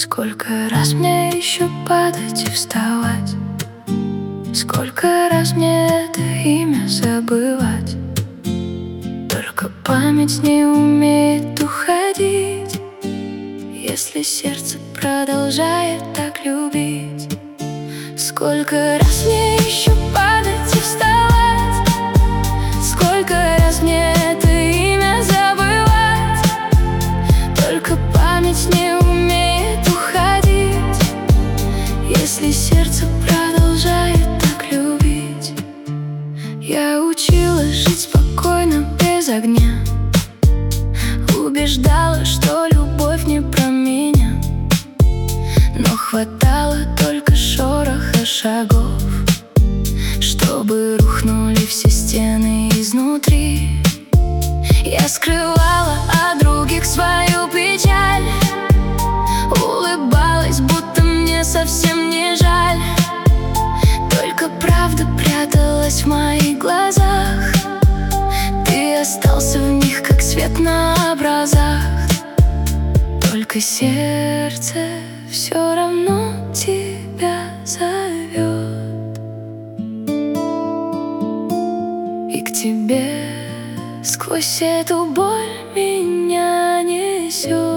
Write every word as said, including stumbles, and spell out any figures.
Сколько раз мне еще падать и вставать? Сколько раз мне это имя забывать? Только память не умеет уходить, если сердце продолжает так любить. Сколько раз мне еще падать и вставать? Сколько раз мне это имя забывать? Только память не умеет уходить, если сердце продолжает так любить. Я училась жить спокойно, без огня, убеждала, что любовь не про меня, но хватало только шороха шагов, чтобы рухнули все стены изнутри. Я скрывала от других свою печаль, улыбалась, будто мне совсем не жаль. Только правда пряталась в моих глазах, ты остался в них, как свет на образах. Только сердце все равно тебя зовет, и к тебе сквозь эту боль меня несет.